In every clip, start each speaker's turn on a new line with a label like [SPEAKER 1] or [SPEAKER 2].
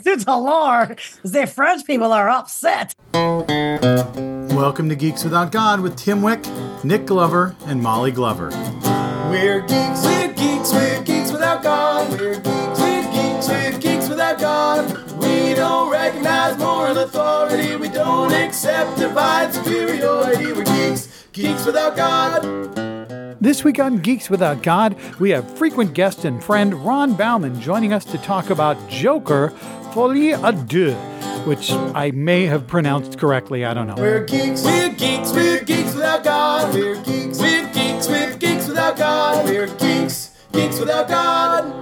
[SPEAKER 1] It's a lore. The French people are upset.
[SPEAKER 2] Welcome to Geeks Without God with Tim Wick, Nick Glover, and Molly Glover.
[SPEAKER 3] We're geeks without God. We're geeks without God. We don't recognize moral authority. We don't accept divine superiority. We're geeks without God.
[SPEAKER 2] This week on Geeks Without God, we have frequent guest and friend Ron Bauman joining us to talk about Joker Folie à Deux, which I may have pronounced correctly. I don't know.
[SPEAKER 3] We're geeks without God. We're geeks without God. We're geeks without God.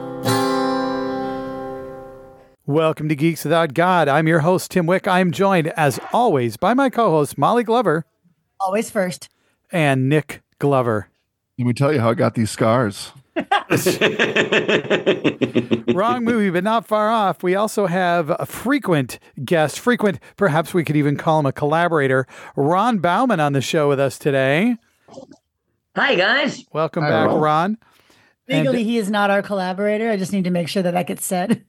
[SPEAKER 2] Welcome to Geeks Without God. I'm your host, Tim Wick. I'm joined, as always, by my co-host, Molly Glover.
[SPEAKER 1] Always first.
[SPEAKER 2] And Nick Glover.
[SPEAKER 4] Let me tell you how I got these scars.
[SPEAKER 2] Wrong movie, but not far off. We also have a frequent guest, perhaps we could even call him a collaborator, Ron Bauman on the show with us today.
[SPEAKER 5] Hi, guys.
[SPEAKER 2] Welcome back, Ron.
[SPEAKER 1] Legally, he is not our collaborator. I just need to make sure that gets said.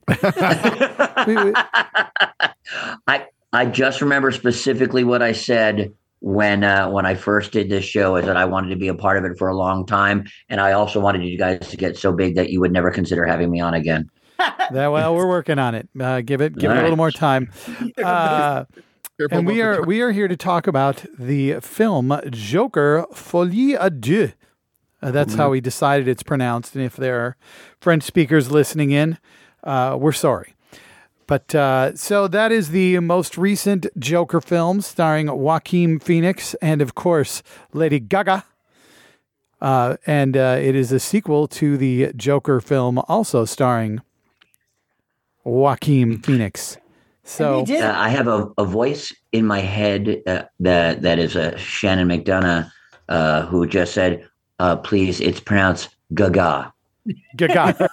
[SPEAKER 5] I just remember specifically what I said when I first did this show, is that I wanted to be a part of it for a long time, and I also wanted you guys to get so big that you would never consider having me on again.
[SPEAKER 2] Well, we're working on it. Give it a little more time. And we are here to talk about the film Joker Folie à Deux. That's how we decided it's pronounced. And if there are French speakers listening in, we're sorry. But so that is the most recent Joker film starring Joaquin Phoenix and, of course, Lady Gaga. And it is a sequel to the Joker film also starring Joaquin Phoenix. So
[SPEAKER 5] I have a voice in my head that is Shannon McDonough, who just said, please, it's pronounced Gaga.
[SPEAKER 2] Gaga.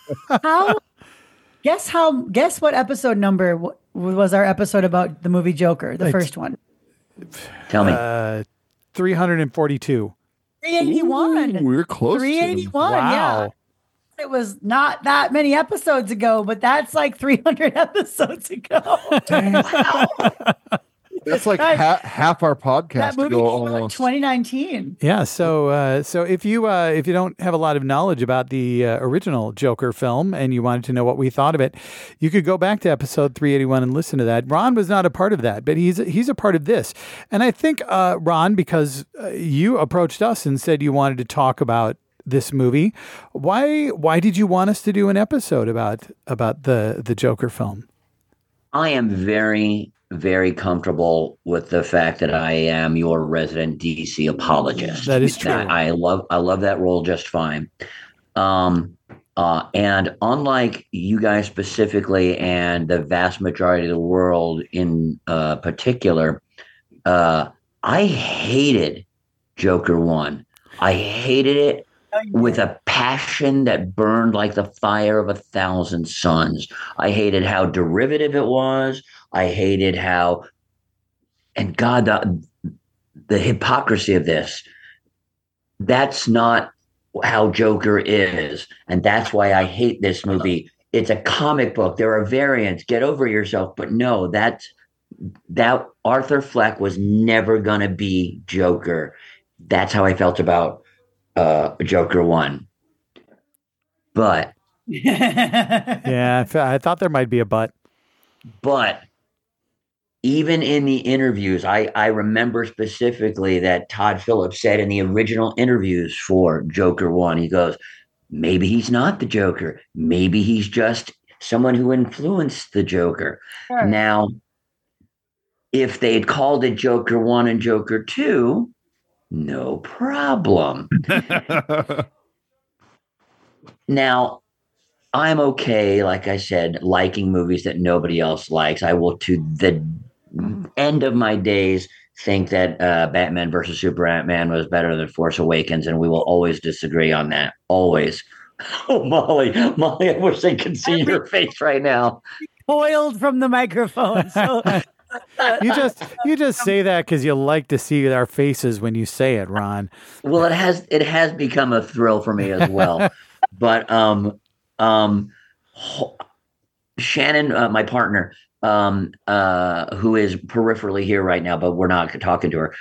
[SPEAKER 1] Guess what episode number was our episode about the movie Joker, the first one?
[SPEAKER 5] Tell me.
[SPEAKER 2] 342.
[SPEAKER 1] 381.
[SPEAKER 4] We're close.
[SPEAKER 1] 381.
[SPEAKER 2] Wow.
[SPEAKER 1] Yeah. It was not that many episodes ago, but that's like 300 episodes ago.
[SPEAKER 5] Wow.
[SPEAKER 4] That's like half our podcast
[SPEAKER 1] That movie
[SPEAKER 4] ago
[SPEAKER 1] came out in
[SPEAKER 4] almost.
[SPEAKER 1] 2019.
[SPEAKER 2] Yeah, so if you don't have a lot of knowledge about the original Joker film and you wanted to know what we thought of it, you could go back to episode 381 and listen to that. Ron was not a part of that, but he's a part of this. And I think Ron, because you approached us and said you wanted to talk about this movie, why did you want us to do an episode about the Joker film?
[SPEAKER 5] I am very, very comfortable with the fact that I am your resident DC apologist.
[SPEAKER 2] That is true.
[SPEAKER 5] I love that role just fine. And unlike you guys specifically, and the vast majority of the world in particular, I hated Joker 1. I hated it with a passion that burned like the fire of 1,000 suns. I hated how derivative it was. I hated how, and God, the hypocrisy of this. That's not how Joker is. And that's why I hate this movie. It's a comic book. There are variants. Get over yourself. But no, that Arthur Fleck was never going to be Joker. That's how I felt about Joker 1. But
[SPEAKER 2] Yeah, I thought there might be a but.
[SPEAKER 5] But even in the interviews, I remember specifically that Todd Phillips said in the original interviews for Joker 1, he goes, maybe he's not the Joker. Maybe he's just someone who influenced the Joker.
[SPEAKER 1] Sure.
[SPEAKER 5] Now, if they'd called it Joker 1 and Joker 2, no problem. Now, I'm okay, like I said, liking movies that nobody else likes. I will, to the end of my days, think that Batman versus Superman was better than Force Awakens, and we will always disagree on that. Always. Oh, Molly, I wish they could see your face right now.
[SPEAKER 1] Coiled from the microphone. So
[SPEAKER 2] You just say that because you like to see our faces when you say it, Ron.
[SPEAKER 5] Well, it has become a thrill for me as well. But Shannon, my partner, who is peripherally here right now, but we're not talking to her,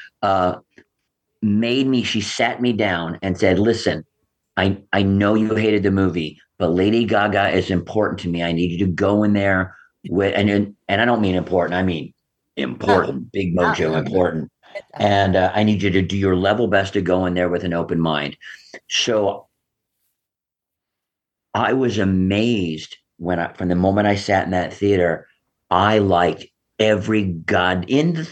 [SPEAKER 5] she sat me down and said, listen, I know you hated the movie, but Lady Gaga is important to me. I need you to go in there with, and I don't mean important, I mean important, big mojo, important. And I need you to do your level best to go in there with an open mind. So I was amazed from the moment I sat in that theater. I liked every goddamn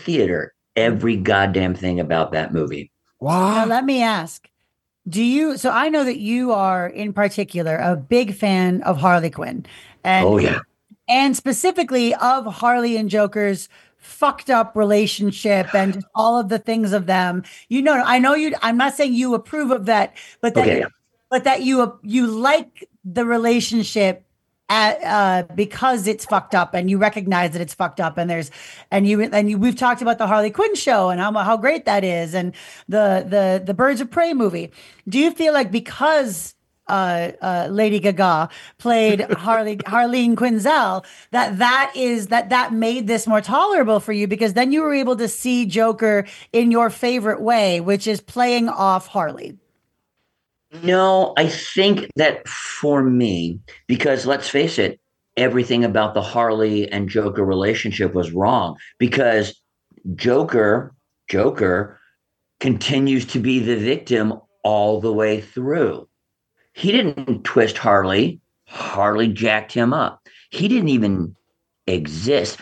[SPEAKER 5] thing about that movie.
[SPEAKER 1] Wow. Now let me ask, so I know that you are in particular a big fan of Harley Quinn. And specifically of Harley and Joker's fucked up relationship and just all of the things of them. I know I'm not saying you approve of that, but that you like the relationship because it's fucked up and you recognize that it's fucked up, and we've talked about the Harley Quinn show and how great that is, and the Birds of Prey movie. Do you feel like because Lady Gaga played Harleen Quinzel, that made this more tolerable for you, because then you were able to see Joker in your favorite way, which is playing off Harley?
[SPEAKER 5] No, I think that for me, because let's face it, everything about the Harley and Joker relationship was wrong, because Joker continues to be the victim all the way through. He didn't twist Harley. Harley jacked him up. He didn't even exist.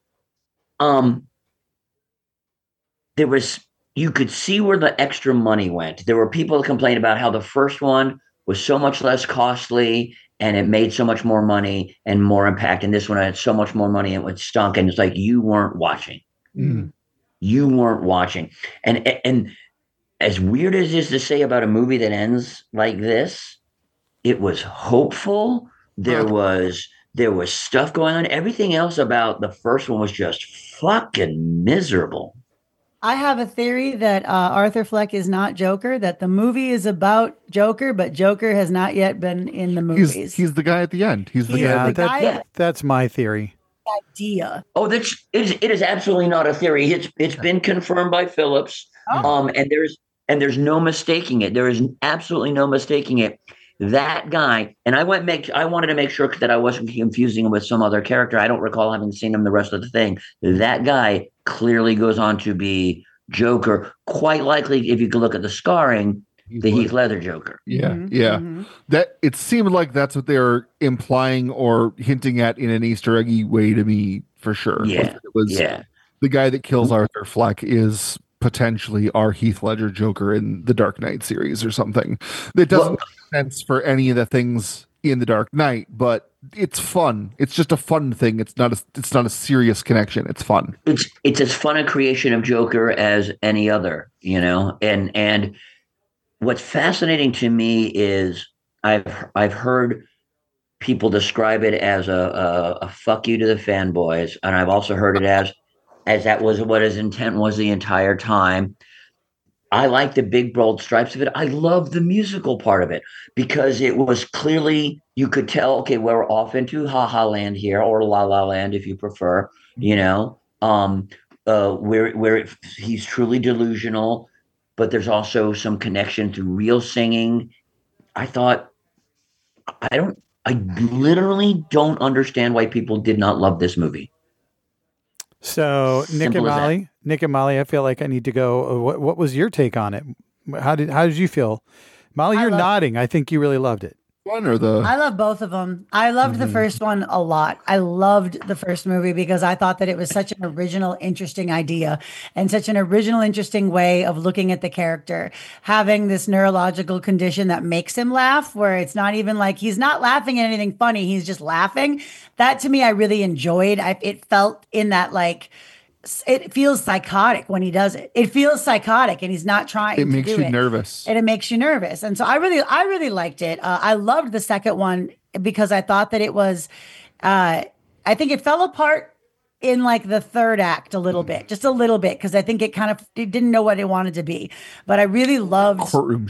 [SPEAKER 5] You could see where the extra money went. There were people that complained about how the first one was so much less costly and it made so much more money and more impact. And this one had so much more money and it stunk. And it's like, you weren't watching. Mm. You weren't watching. And as weird as it is to say about a movie that ends like this, it was hopeful. There was stuff going on. Everything else about the first one was just fucking miserable.
[SPEAKER 1] I have a theory that Arthur Fleck is not Joker, that the movie is about Joker, but Joker has not yet been in the movies.
[SPEAKER 4] He's the guy at the end. He's the
[SPEAKER 2] guy. That's my theory.
[SPEAKER 1] Idea.
[SPEAKER 5] Oh, it is absolutely not a theory. It's been confirmed by Phillips. Oh. And there's no mistaking it. There is absolutely no mistaking it. That guy, and I wanted to make sure that I wasn't confusing him with some other character. I don't recall having seen him the rest of the thing. That guy clearly goes on to be Joker. Quite likely, if you could look at the scarring, the Heath Ledger Joker.
[SPEAKER 4] Yeah, mm-hmm. Yeah. Mm-hmm. That it seemed like that's what they're implying or hinting at in an Easter eggy way to me, for sure.
[SPEAKER 5] Yeah,
[SPEAKER 4] it was the guy that kills Arthur Fleck is potentially our Heath Ledger Joker in the Dark Knight series or something. That doesn't make sense for any of the things in the Dark Knight, but it's fun. It's just a fun thing. It's not a serious connection. It's fun.
[SPEAKER 5] It's as fun a creation of Joker as any other, and what's fascinating to me is I've heard people describe it as a fuck you to the fanboys, and I've also heard it as that was what his intent was the entire time. I like the big bold stripes of it. I love the musical part of it because it was clearly, you could tell, okay, we're off into Ha Ha Land here, or La La Land if you prefer, where he's truly delusional, but there's also some connection to real singing. I literally don't understand why people did not love this movie.
[SPEAKER 2] So Nick and Molly, I feel like I need to go. What was your take on it? How did you feel? Molly, you're nodding. I think you really loved it.
[SPEAKER 1] I love both of them. I loved the first one a lot. I loved the first movie because I thought that it was such an original, interesting idea and such an original, interesting way of looking at the character, having this neurological condition that makes him laugh, where it's not even like he's not laughing at anything funny. He's just laughing. That to me, I really enjoyed. It felt in that, like, it feels psychotic when he does it. It feels psychotic and he's not trying to do it.
[SPEAKER 4] It makes you nervous.
[SPEAKER 1] And it makes you nervous. And so I really liked it. I loved the second one because I thought that it was, I think it fell apart in like the third act a little bit, just a little bit. Cause I think it didn't know what it wanted to be, but I really loved
[SPEAKER 4] courtroom shit.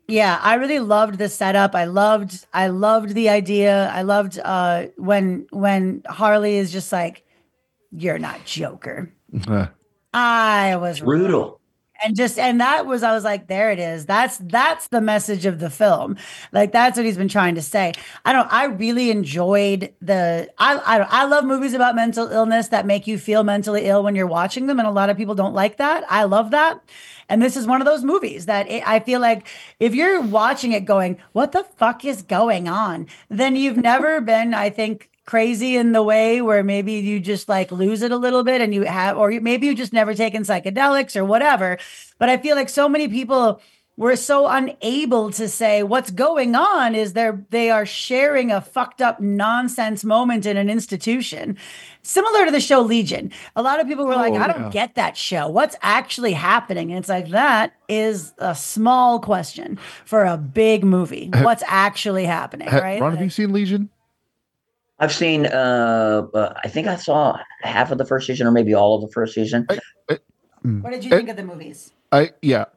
[SPEAKER 1] Yeah, I really loved the setup. I loved the idea. I loved when Harley is just like, "You're not Joker." I was
[SPEAKER 5] brutal.
[SPEAKER 1] And that was, I was like, there it is. That's the message of the film. Like, that's what he's been trying to say. I really enjoyed I love movies about mental illness that make you feel mentally ill when you're watching them. And a lot of people don't like that. I love that. And this is one of those movies that I feel like if you're watching it going, what the fuck is going on? Then you've never been, I think, crazy in the way where maybe you just like lose it a little bit and maybe you just never taken psychedelics or whatever. But I feel like so many people were so unable to say what's going on is they are sharing a fucked up nonsense moment in an institution. Similar to the show Legion. A lot of people were like, I don't get that show. What's actually happening? And it's like, that is a small question for a big movie. What's actually happening, right?
[SPEAKER 4] Ron, have you seen Legion?
[SPEAKER 5] I've seen, I think I saw half of the first season or maybe all of the first season.
[SPEAKER 1] What did you think of the movies?
[SPEAKER 4] I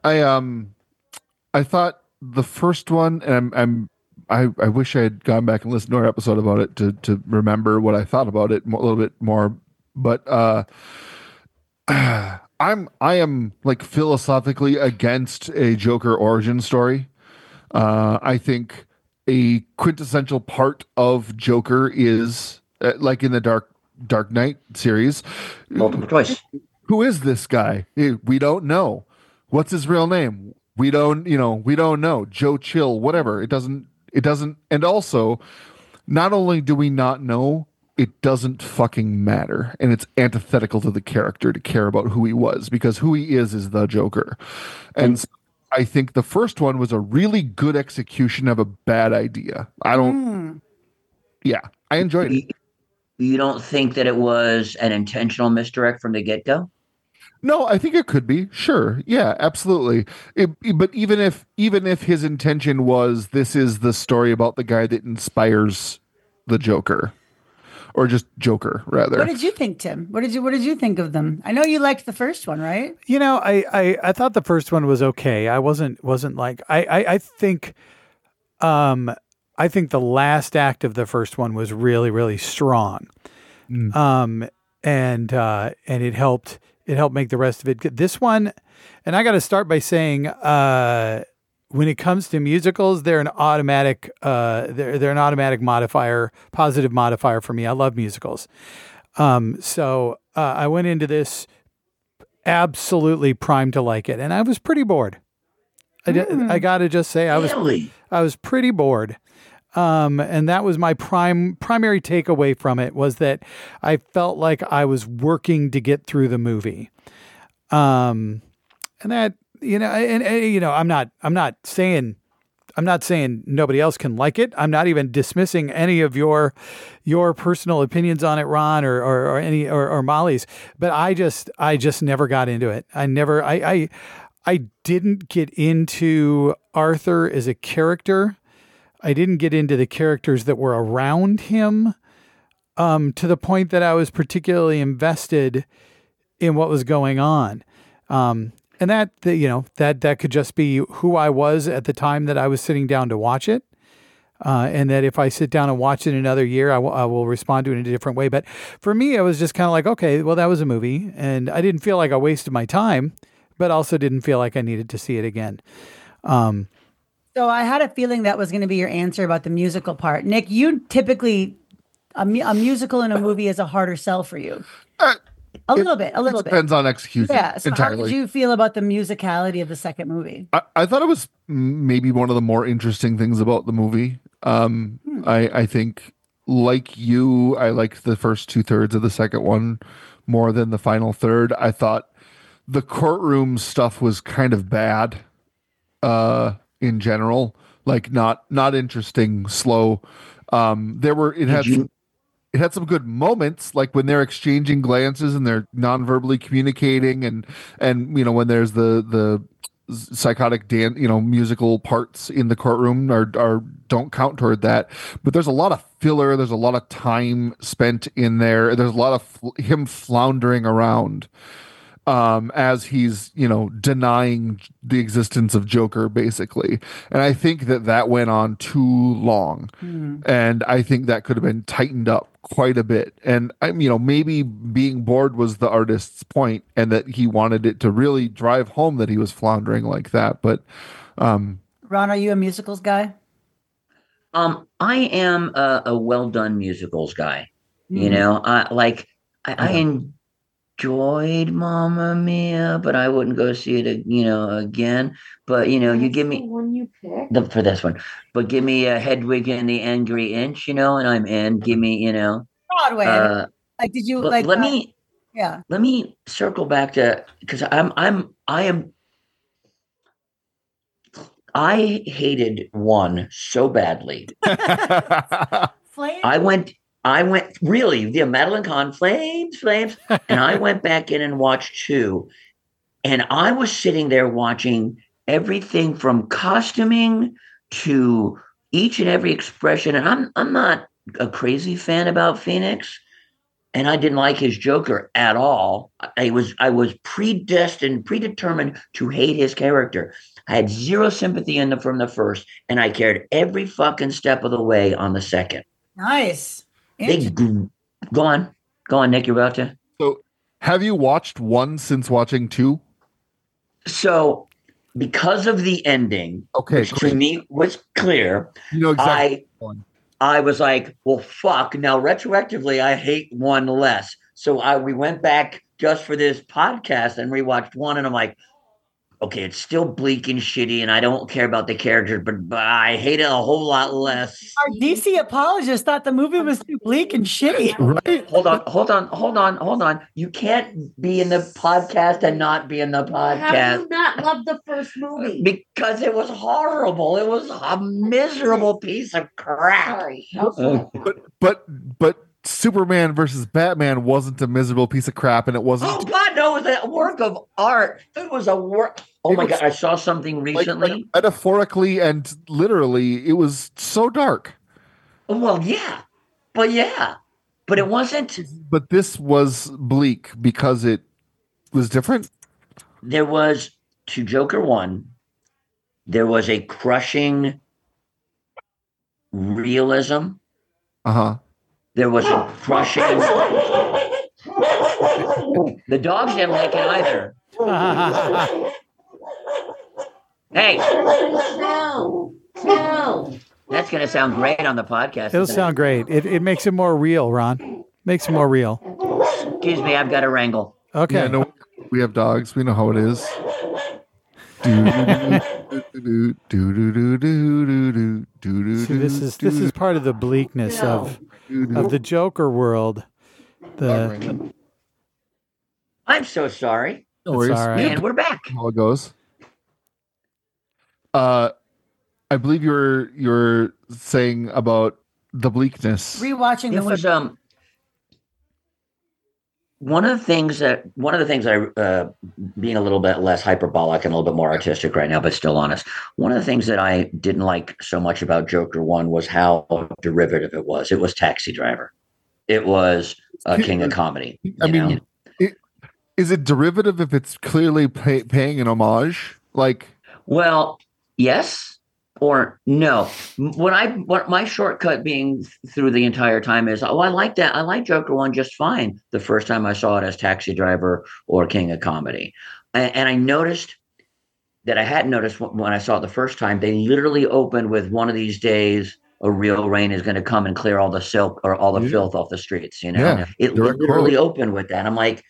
[SPEAKER 4] thought the first one, and I wish I had gone back and listened to our episode about it to remember what I thought about it a little bit more. But I am like philosophically against a Joker origin story. I think a quintessential part of Joker is like in the Dark Knight series.
[SPEAKER 5] Multiple choice.
[SPEAKER 4] Who is this guy? We don't know. What's his real name? We don't know. Joe Chill, whatever. It doesn't, and also, not only do we not know, it doesn't fucking matter. And it's antithetical to the character to care about who he was, because who he is the Joker. And so I think the first one was a really good execution of a bad idea. I enjoyed it.
[SPEAKER 5] You don't think that it was an intentional misdirect from the get-go?
[SPEAKER 4] No, I think it could be. Sure. Yeah, absolutely. But even if his intention was, this is the story about the guy that inspires the Joker, or just Joker rather.
[SPEAKER 1] What did you think, Tim? What did you think of them? I know you liked the first one, right?
[SPEAKER 2] You know, I thought the first one was okay. I wasn't like I think the last act of the first one was really, really strong. And it helped make the rest of it good. This one, and I got to start by saying, when it comes to musicals, they're an automatic, they're an automatic modifier, positive modifier for me. I love musicals. So I went into this absolutely primed to like it, and I was pretty bored. I got to just say, I was pretty bored. And that was my primary takeaway from it, was that I felt like I was working to get through the movie. And that, I'm not saying nobody else can like it. I'm not even dismissing any of your personal opinions on it, Ron, or Molly's, but I just never got into it. I didn't get into Arthur as a character. I didn't get into the characters that were around him, to the point that I was particularly invested in what was going on. And that could just be who I was at the time that I was sitting down to watch it. And that if I sit down and watch it another year, I will respond to it in a different way. But for me, I was just kind of like, okay, well, that was a movie. And I didn't feel like I wasted my time, but also didn't feel like I needed to see it again.
[SPEAKER 1] So I had a feeling that was going to be your answer about the musical part. Nick, you typically, a musical in a movie is a harder sell for you. A little bit.
[SPEAKER 4] Depends on execution.
[SPEAKER 1] Yeah. So
[SPEAKER 4] entirely.
[SPEAKER 1] How did you feel about the musicality of the second movie?
[SPEAKER 4] I thought it was maybe one of the more interesting things about the movie. I think, like you, I liked the first 2/3 of the second one more than the final third. I thought the courtroom stuff was kind of bad. In general, like not interesting, slow. It had some good moments, like when they're exchanging glances and they're non-verbally communicating, and when there's the psychotic dance, musical parts in the courtroom are don't count toward that. But there's a lot of filler. There's a lot of time spent in there. There's a lot of him floundering around. as he's, denying the existence of Joker, basically. And I think that went on too long. And I think that could have been tightened up quite a bit. And maybe being bored was the artist's point, and that he wanted it to really drive home that he was floundering like that. But
[SPEAKER 1] Ron, are you a musicals guy?
[SPEAKER 5] I am a well done musicals guy. I enjoyed Mamma Mia, but I wouldn't go see it, again. But you give me
[SPEAKER 6] the one you picked
[SPEAKER 5] for this one, but give me a Hedwig and the Angry Inch, and I'm in. Give me,
[SPEAKER 1] Broadway. Did you like?
[SPEAKER 5] Let me circle back to, because I hated one so badly. I went really the Madeline Kahn Flames, and I went back in and watched 2, and I was sitting there watching everything from costuming to each and every expression. And I'm not a crazy fan about Phoenix, and I didn't like his Joker at all. I was predetermined to hate his character. I had zero sympathy from the first, and I cared every fucking step of the way on the second.
[SPEAKER 1] Nice.
[SPEAKER 5] Go on, Nick. You're about to.
[SPEAKER 4] So, have you watched 1 since watching 2?
[SPEAKER 5] So, because of the ending, which to me was clear,
[SPEAKER 4] exactly.
[SPEAKER 5] I was like, well, fuck. Now, retroactively, I hate 1 less. So we went back just for this podcast and rewatched 1, and I'm like, okay, it's still bleak and shitty, and I don't care about the characters, but I hate it a whole lot less.
[SPEAKER 1] Our DC apologists thought the movie was too bleak and shitty.
[SPEAKER 4] Right?
[SPEAKER 5] Hold on. You can't be in the podcast and not be in the podcast.
[SPEAKER 6] How do you not love the first movie?
[SPEAKER 5] Because it was horrible. It was a miserable piece of crap.
[SPEAKER 6] Sorry.
[SPEAKER 4] But Superman versus Batman wasn't a miserable piece of crap, and it wasn't.
[SPEAKER 5] Oh God, no! It was a work of art. It was a work. Oh my God! I saw something recently.
[SPEAKER 4] Like metaphorically and literally, it was so dark.
[SPEAKER 5] Well, yeah, but it wasn't.
[SPEAKER 4] But this was bleak because it was different.
[SPEAKER 5] There was, to Joker 1, there was a crushing realism. There was a crushing. The dogs didn't like it either. Hey.
[SPEAKER 6] No.
[SPEAKER 5] That's going to sound great on the podcast.
[SPEAKER 2] It'll sound great. It makes it more real, Ron. Makes it more real.
[SPEAKER 5] Excuse me, I've got to wrangle.
[SPEAKER 2] Okay.
[SPEAKER 4] Yeah, no, we have dogs. We know how it is. See,
[SPEAKER 2] this is part of the bleakness of the Joker world.
[SPEAKER 5] I'm so sorry.
[SPEAKER 4] No worries.
[SPEAKER 2] All right.
[SPEAKER 5] And we're back.
[SPEAKER 4] How it goes. I believe you're saying about the bleakness.
[SPEAKER 1] Rewatching
[SPEAKER 5] It was one of the things I being a little bit less hyperbolic and a little bit more artistic right now, but still honest. One of the things that I didn't like so much about Joker 1 was how derivative it was. It was Taxi Driver. It was King of Comedy.
[SPEAKER 4] Is it derivative if it's clearly paying an homage?
[SPEAKER 5] Well, yes or no. What my shortcut being through the entire time is, I like that. I like Joker 1 just fine the first time I saw it as Taxi Driver or King of Comedy. And I noticed that I hadn't noticed when I saw it the first time. They literally opened with, one of these days, a real rain is going to come and clear all the silk or all the filth off the streets.
[SPEAKER 4] Yeah,
[SPEAKER 5] it literally opened with that. I'm like,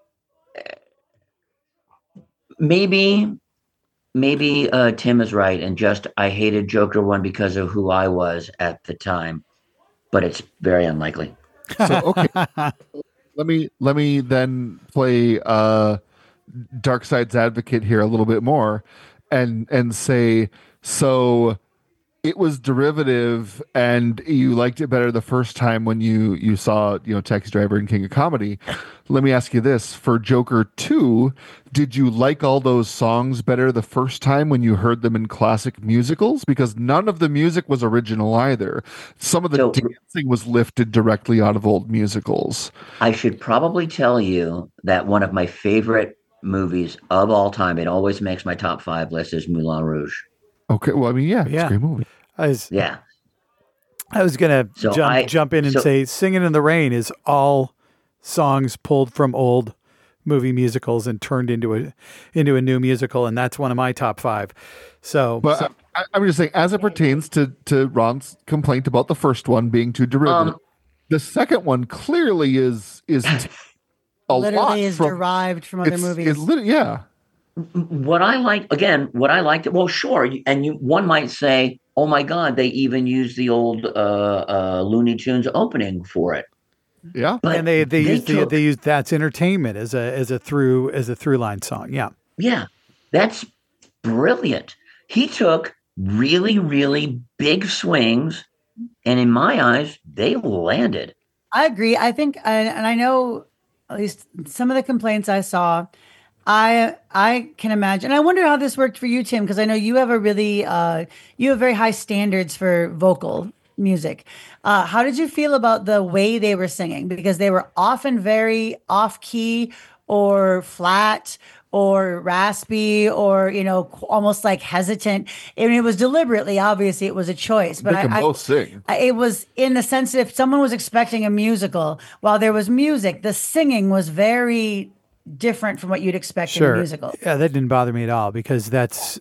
[SPEAKER 5] maybe Tim is right, and just I hated Joker 1 because of who I was at the time, but it's very unlikely.
[SPEAKER 4] So okay, let me then play Darkseid's advocate here a little bit more, and say, so it was derivative, and you liked it better the first time when you saw Taxi Driver and King of Comedy. Let me ask you this: for Joker 2, did you like all those songs better the first time when you heard them in classic musicals? Because none of the music was original either. Some of the dancing was lifted directly out of old musicals.
[SPEAKER 5] I should probably tell you that one of my favorite movies of all time. It always makes my top 5 list is Moulin Rouge.
[SPEAKER 4] Okay, well, I mean, it's a great movie.
[SPEAKER 2] I was gonna jump in and say "Singing in the Rain" is all songs pulled from old movie musicals and turned into a new musical, and that's one of my top 5. But
[SPEAKER 4] I'm just saying, as it pertains to Ron's complaint about the first one being too derivative, the second one clearly is
[SPEAKER 1] literally is derived from other movies.
[SPEAKER 5] What I liked, well, sure, and one might say, oh my God, they even used the old Looney Tunes opening for it.
[SPEAKER 4] Yeah,
[SPEAKER 2] but and they used That's Entertainment as a through line song.
[SPEAKER 5] Yeah, that's brilliant. He took really, really big swings, and in my eyes, they landed.
[SPEAKER 1] I agree. I think, and I know at least some of the complaints I saw. I can imagine. I wonder how this worked for you, Tim, because I know you have you have very high standards for vocal music. How did you feel about the way they were singing? Because they were often very off key or flat or raspy or, almost like hesitant. I mean, it was deliberately, obviously it was a choice, but
[SPEAKER 4] they can both sing.
[SPEAKER 1] It was in the sense that if someone was expecting a musical, while there was music, the singing was very different from what you'd expect in a musical.
[SPEAKER 2] Yeah, that didn't bother me at all because this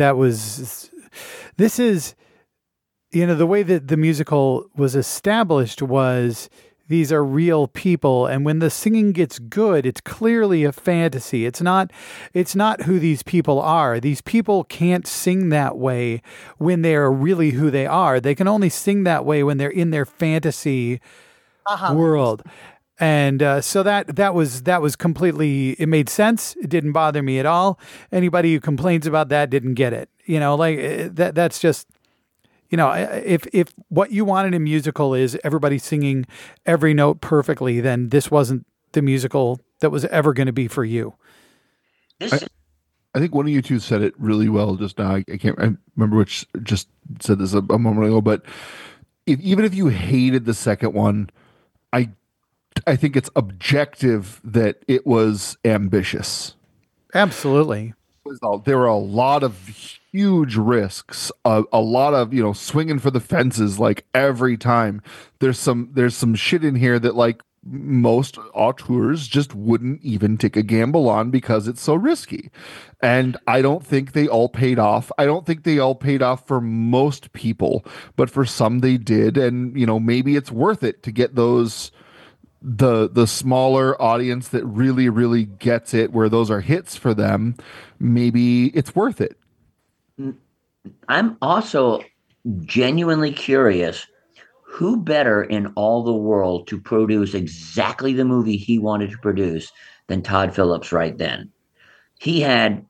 [SPEAKER 2] is, the way that the musical was established was these are real people, and when the singing gets good, it's clearly a fantasy. It's not who these people are. These people can't sing that way when they're really who they are. They can only sing that way when they're in their fantasy world. And so that was completely, it made sense. It didn't bother me at all. Anybody who complains about that didn't get it. That's just, if what you want in a musical is everybody singing every note perfectly, then this wasn't the musical that was ever going to be for you.
[SPEAKER 4] I think one of you two said it really well just now. I remember which just said this a moment ago, but even if you hated the second one, I think it's objective that it was ambitious.
[SPEAKER 2] Absolutely.
[SPEAKER 4] There were a lot of huge risks, a lot of, swinging for the fences, like every time. There's some shit in here that like most auteurs just wouldn't even take a gamble on because it's so risky. And I don't think they all paid off. I don't think they all paid off for most people, but for some they did. And, maybe it's worth it to get those the smaller audience that really, really gets it, where those are hits for them. Maybe it's worth it.
[SPEAKER 5] I'm also genuinely curious, who better in all the world to produce exactly the movie he wanted to produce than Todd Phillips right then? He had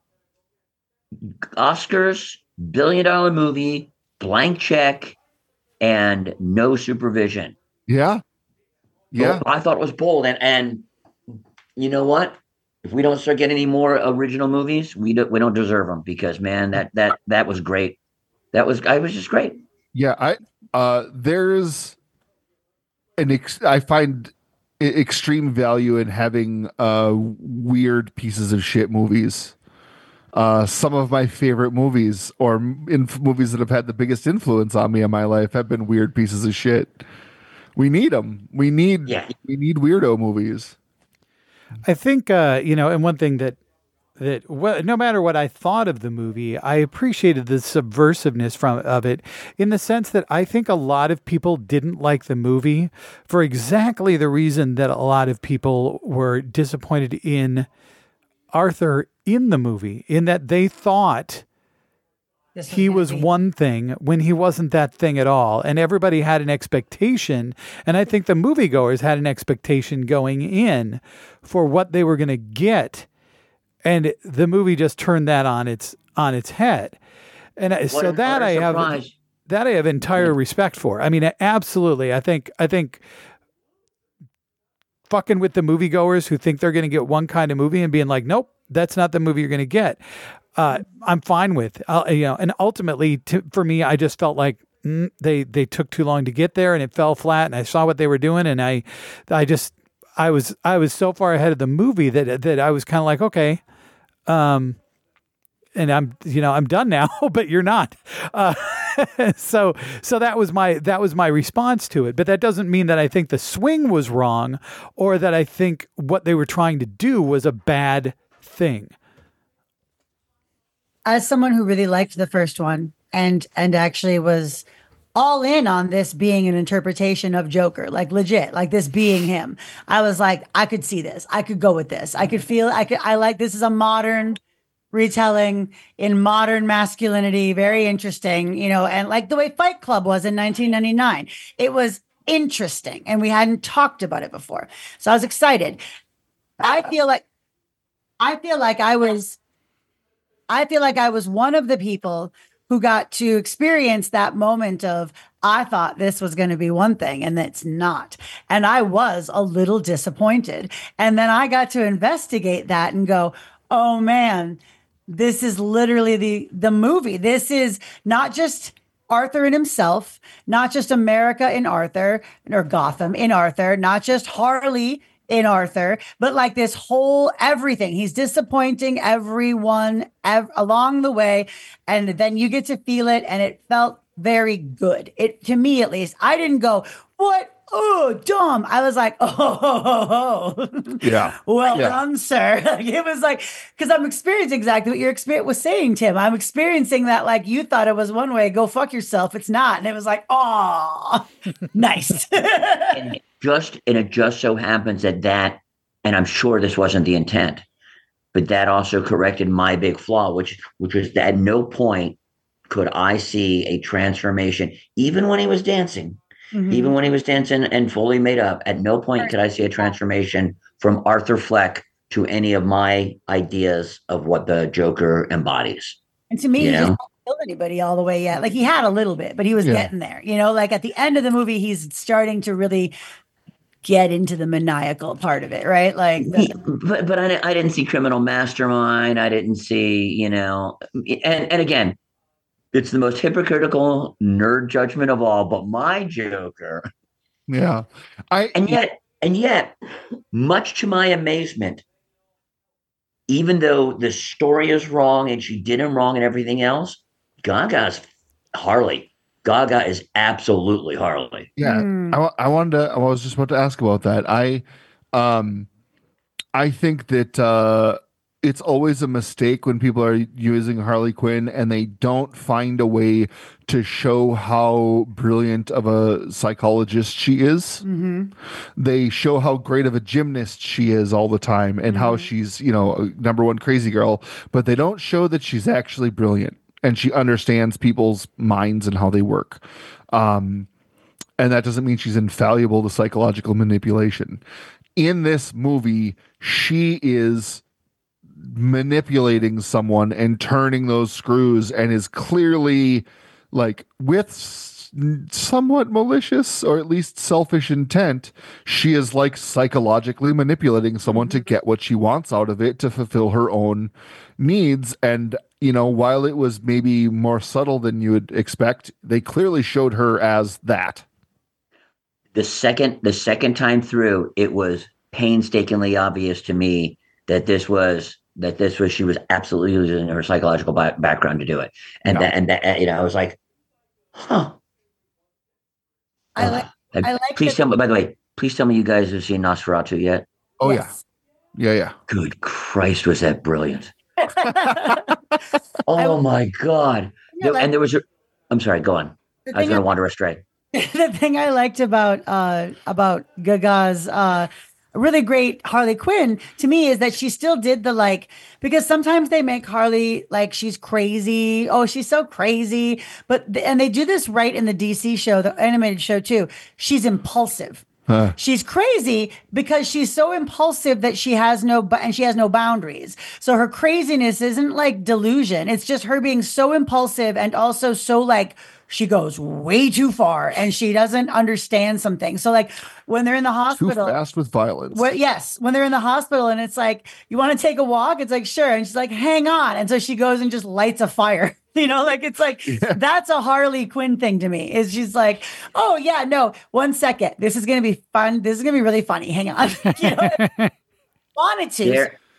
[SPEAKER 5] Oscars, $1 billion movie, blank check, and no supervision.
[SPEAKER 4] Yeah.
[SPEAKER 5] So I thought it was bold. And you know what? If we don't start getting any more original movies, we don't deserve them, because man, that was great. It was just great.
[SPEAKER 4] Yeah. There's I find extreme value in having weird pieces of shit movies. Some of my favorite movies, or movies that have had the biggest influence on me in my life, have been weird pieces of shit. We need them. We need weirdo movies.
[SPEAKER 2] I think, and one thing that no matter what I thought of the movie, I appreciated the subversiveness of it, in the sense that I think a lot of people didn't like the movie for exactly the reason that a lot of people were disappointed in Arthur in the movie, in that they thought he was one thing when he wasn't that thing at all. And everybody had an expectation. And I think the moviegoers had an expectation going in for what they were going to get. And the movie just turned that on its head. And I have entire respect for. I mean, absolutely. I think fucking with the moviegoers who think they're going to get one kind of movie and being like, nope, that's not the movie you're going to get. I'm fine with, and ultimately for me, I just felt like they took too long to get there and it fell flat, and I saw what they were doing. And I was so far ahead of the movie that I was kind of like, okay, And I'm done now, but you're not. So that was my response to it. But that doesn't mean that I think the swing was wrong or that I think what they were trying to do was a bad thing.
[SPEAKER 1] As someone who really liked the first one and actually was all in on this being an interpretation of Joker, like legit, like this being him, I was like, I could see this. I could go with this. I like, this is a modern retelling in modern masculinity. Very interesting, and like the way Fight Club was in 1999, it was interesting and we hadn't talked about it before. So I was excited. I feel like I was one of the people who got to experience that moment of, I thought this was going to be one thing and it's not. And I was a little disappointed. And then I got to investigate that and go, oh man, this is literally the movie. This is not just Arthur and himself, not just America in Arthur or Gotham in Arthur, not just Harley in Arthur, but like this whole everything. He's disappointing everyone along the way. And then you get to feel it. And it felt very good. To me, at least, I didn't go, what? Oh, dumb. I was like, oh.
[SPEAKER 4] Yeah.
[SPEAKER 1] Well done, sir. Like, it was like, because I'm experiencing exactly what your experience was saying, Tim. I'm experiencing that, like, you thought it was one way, go fuck yourself. It's not. And it was like, oh, nice.
[SPEAKER 5] and it just so happens that, and I'm sure this wasn't the intent, but that also corrected my big flaw, which was that at no point could I see a transformation, even when he was dancing. Mm-hmm. Even when he was dancing and fully made up, at no point could I see a transformation from Arthur Fleck to any of my ideas of what the Joker embodies.
[SPEAKER 1] And to me, he just didn't kill anybody all the way yet. Like, he had a little bit, but he was getting there. Like at the end of the movie, he's starting to really get into the maniacal part of it, right? Like,
[SPEAKER 5] but I didn't see Criminal Mastermind. I didn't see, and again, it's the most hypocritical nerd judgment of all, but my Joker.
[SPEAKER 4] Yeah.
[SPEAKER 5] And yet, much to my amazement, even though the story is wrong and she did him wrong and everything else, Gaga's Harley. Gaga is absolutely Harley.
[SPEAKER 4] Yeah. I was just about to ask about that. I think that it's always a mistake when people are using Harley Quinn and they don't find a way to show how brilliant of a psychologist she is. Mm-hmm. They show how great of a gymnast she is all the time and how she's, number one crazy girl, but they don't show that she's actually brilliant and she understands people's minds and how they work. And that doesn't mean she's infallible to psychological manipulation. In this movie, she is manipulating someone and turning those screws and is clearly, like, with somewhat malicious or at least selfish intent, she is like psychologically manipulating someone to get what she wants out of it to fulfill her own needs. And while it was maybe more subtle than you would expect, they clearly showed her as that.
[SPEAKER 5] The second time through, it was painstakingly obvious to me that this was she was absolutely using her psychological background to do it, and that I was like, huh.
[SPEAKER 1] I like.
[SPEAKER 5] Please tell me. By the way, please tell me you guys have seen Nosferatu yet.
[SPEAKER 4] Oh yes. Yeah.
[SPEAKER 5] Good Christ, was that brilliant? Oh my God! And there was I'm sorry. Go on. I was going to wander astray.
[SPEAKER 1] The thing I liked about Gaga's really great Harley Quinn to me is that she still did the because sometimes they make Harley like she's crazy. Oh, she's so crazy. And they do this right in the DC show, the animated show too. She's impulsive. She's crazy because she's so impulsive that she has no boundaries. So her craziness isn't like delusion. It's just her being so impulsive and also so she goes way too far and she doesn't understand some things. So when they're in the hospital,
[SPEAKER 4] too fast with violence.
[SPEAKER 1] When they're in the hospital and it's like, you want to take a walk? It's like, sure. And she's like, hang on. And so she goes and just lights a fire. That's a Harley Quinn thing to me. Is she's like, oh yeah, no, 1 second. This is going to be fun. This is going to be really funny. Hang on. Wanted to.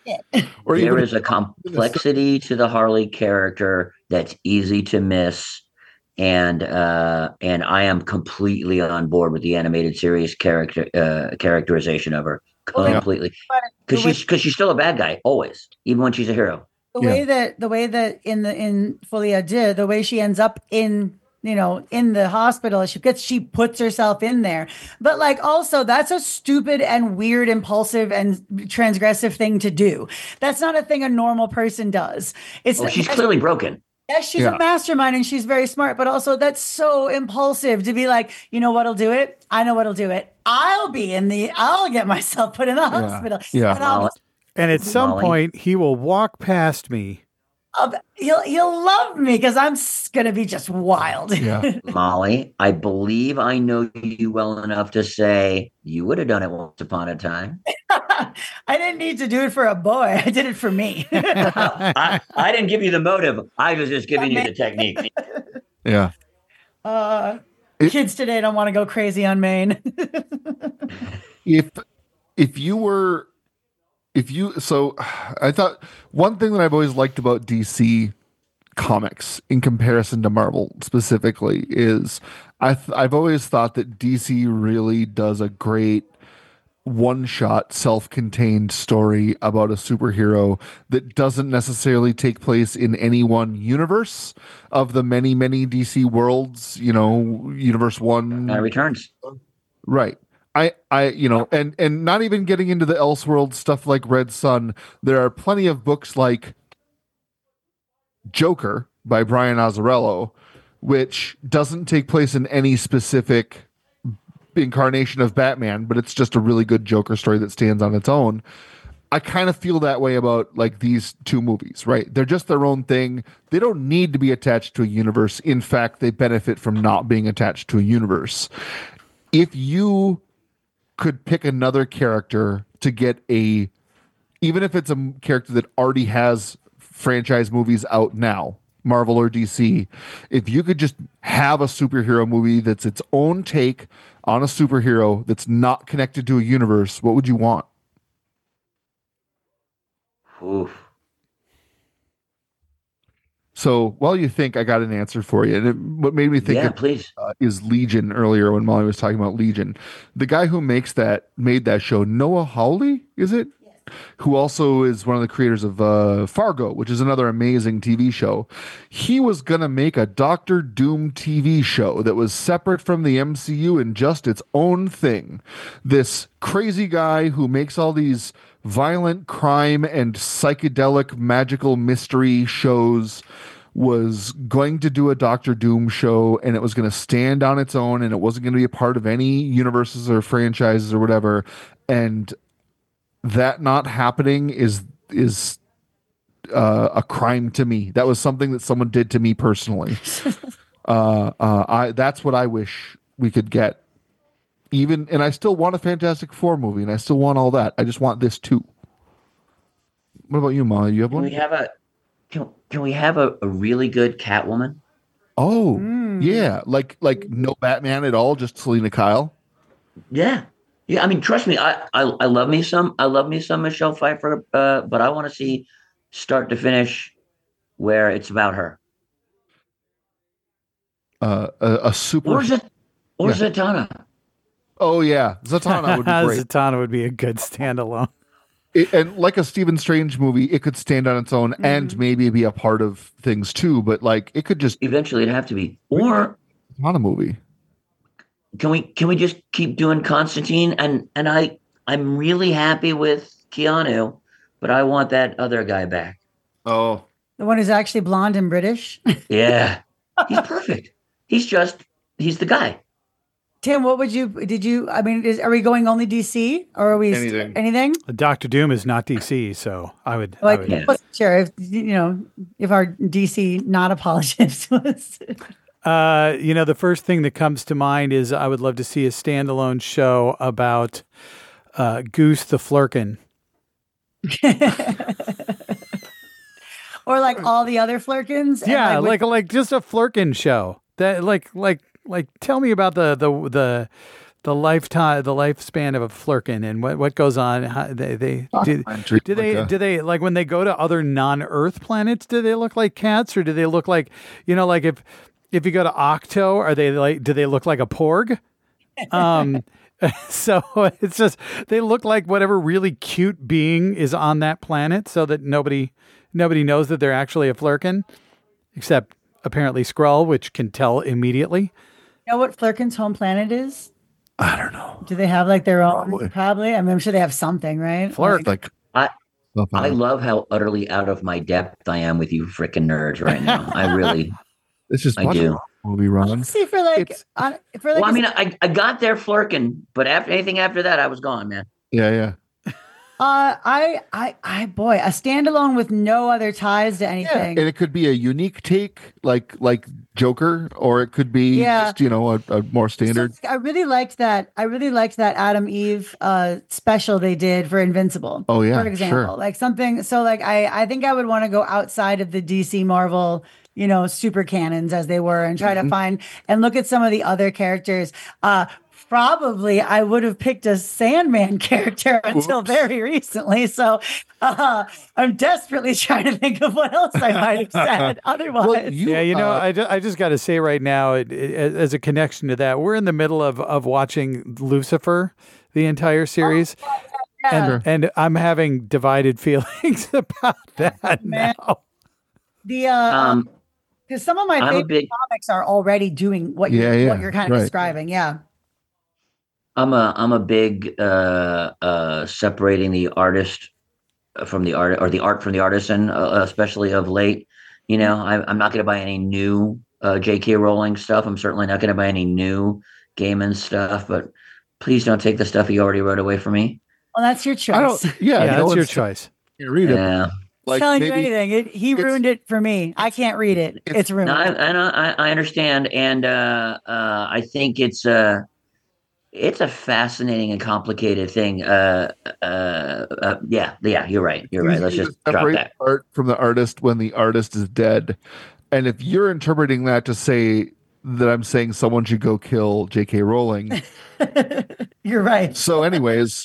[SPEAKER 4] Or
[SPEAKER 5] there is a complexity to the Harley character that's easy to miss. And I am completely on board with the animated series characterization of her completely, because she's still a bad guy always, even when she's a hero.
[SPEAKER 1] The way that in Folie à Deux, the way she ends up in the hospital, she puts herself in there. But like, also, that's a stupid and weird, impulsive and transgressive thing to do. That's not a thing a normal person does.
[SPEAKER 5] She's clearly broken.
[SPEAKER 1] Yes, she's a mastermind and she's very smart, but also that's so impulsive to be like, you know what'll do it? I know what'll do it. I'll get myself put in the hospital.
[SPEAKER 4] Yeah.
[SPEAKER 2] And at some point, he will walk past me.
[SPEAKER 1] He'll love me because I'm going to be just wild.
[SPEAKER 4] Yeah.
[SPEAKER 5] Molly, I believe I know you well enough to say you would have done it once upon a time.
[SPEAKER 1] I didn't need to do it for a boy. I did it for me.
[SPEAKER 5] I didn't give you the motive. I was just giving you the technique.
[SPEAKER 4] Yeah.
[SPEAKER 1] Kids today don't want to go crazy on Maine.
[SPEAKER 4] So I thought one thing that I've always liked about DC comics in comparison to Marvel specifically is I've always thought that DC really does a great one-shot self-contained story about a superhero that doesn't necessarily take place in any one universe of the many DC worlds, universe 1
[SPEAKER 5] returns.
[SPEAKER 4] Right. I and not even getting into the Elseworld stuff like Red Sun, there are plenty of books like Joker by Brian Azzarello, which doesn't take place in any specific incarnation of Batman, but it's just a really good Joker story that stands on its own. I kind of feel that way about like these two movies, right? They're just their own thing. They don't need to be attached to a universe. In fact, they benefit from not being attached to a universe. If you could pick another character to get even if it's a character that already has franchise movies out now, Marvel or DC, if you could just have a superhero movie that's its own take on a superhero that's not connected to a universe, what would you want?
[SPEAKER 5] Oof.
[SPEAKER 4] So while you think, I got an answer for you. And what made me think
[SPEAKER 5] please.
[SPEAKER 4] Is Legion earlier when Molly was talking about Legion. The guy who made that show, Noah Hawley, is it? Yes. Who also is one of the creators of Fargo, which is another amazing TV show. He was going to make a Doctor Doom TV show that was separate from the MCU and just its own thing. This crazy guy who makes all these violent crime and psychedelic magical mystery shows was going to do a Doctor Doom show, and it was going to stand on its own, and it wasn't going to be a part of any universes or franchises or whatever. And that not happening is a crime to me. That was something that someone did to me personally. That's what I wish we could get. And I still want a Fantastic Four movie, and I still want all that. I just want this too. What about you, Molly? You have one?
[SPEAKER 5] Can we have a really good Catwoman?
[SPEAKER 4] Oh, yeah. Like no Batman at all, just Selena Kyle.
[SPEAKER 5] Yeah. I mean, trust me, I love me some Michelle Pfeiffer, but I want to see start to finish where it's about her.
[SPEAKER 4] A super
[SPEAKER 5] or Zatanna.
[SPEAKER 4] Oh yeah, Zatanna would be great.
[SPEAKER 2] Zatanna would be a good standalone.
[SPEAKER 4] And like a Stephen Strange movie, it could stand on its own and maybe be a part of things too. But like, it could just
[SPEAKER 5] eventually it'd have to be. Or
[SPEAKER 4] not a movie.
[SPEAKER 5] Can we just keep doing Constantine? And I'm really happy with Keanu, but I want that other guy back.
[SPEAKER 4] Oh,
[SPEAKER 1] the one who's actually blonde and British.
[SPEAKER 5] Yeah, he's perfect. He's the guy.
[SPEAKER 1] Tim, what would are we going only DC or are we anything?
[SPEAKER 2] Doctor Doom is not DC, so I would
[SPEAKER 1] sure if our DC not apologist was.
[SPEAKER 2] The first thing that comes to mind is I would love to see a standalone show about Goose the Flurkin.
[SPEAKER 1] Or like all the other Flurkins.
[SPEAKER 2] Yeah, like just a Flurkin show. That like tell me about the the lifespan of a Flerken and what goes on. Do they like when they go to other non-Earth planets? Do they look like cats, or do they look like, like if you go to Octo, do they look like a porg? So it's just they look like whatever really cute being is on that planet, so that nobody knows that they're actually a Flerken, except apparently Skrull, which can tell immediately.
[SPEAKER 1] You know what Flerken's home planet is?
[SPEAKER 4] I don't know.
[SPEAKER 1] Do they have like their own? Probably. I mean, I'm sure they have something, right?
[SPEAKER 2] Flerk.
[SPEAKER 5] I love how utterly out of my depth I am with you freaking nerds right now. I really.
[SPEAKER 4] It's just
[SPEAKER 5] I do.
[SPEAKER 4] Movie Ron.
[SPEAKER 1] See,
[SPEAKER 5] Well, I mean, I got there Flerken, but anything after that, I was gone, man.
[SPEAKER 4] Yeah.
[SPEAKER 1] Boy, a standalone with no other ties to anything.
[SPEAKER 4] And it could be a unique take, like Joker, or it could be just, a more standard.
[SPEAKER 1] I really liked that Adam Eve special they did for Invincible.
[SPEAKER 4] Oh yeah,
[SPEAKER 1] for example,
[SPEAKER 4] sure.
[SPEAKER 1] like something. So like I think I would want to go outside of the DC Marvel, super canons as they were, and try to find and look at some of the other characters. Probably I would have picked a Sandman character until very recently. So I'm desperately trying to think of what else I might have said otherwise.
[SPEAKER 2] I just got to say right now, as a connection to that, we're in the middle of watching Lucifer, the entire series. And I'm having divided feelings about that now.
[SPEAKER 1] Because some of my favorite comics are already doing what you're kind of describing. Yeah.
[SPEAKER 5] I'm a big separating the artist from the art, or the art from the artisan, especially of late. I'm not going to buy any new J.K. Rowling stuff. I'm certainly not going to buy any new Gaiman stuff. But please don't take the stuff he already wrote away from me.
[SPEAKER 1] Well, that's your choice.
[SPEAKER 2] That's your choice.
[SPEAKER 4] You read it.
[SPEAKER 5] Yeah.
[SPEAKER 1] Like telling you anything. He ruined it for me. I can't read it. It's ruined.
[SPEAKER 5] No, I understand, and I think it's a fascinating and complicated thing. Yeah, you're right. You're right. Let's just drop that.
[SPEAKER 4] Art from the artist when the artist is dead, and if you're interpreting that to say that I'm saying someone should go kill J.K. Rowling,
[SPEAKER 1] you're right.
[SPEAKER 4] So, anyways.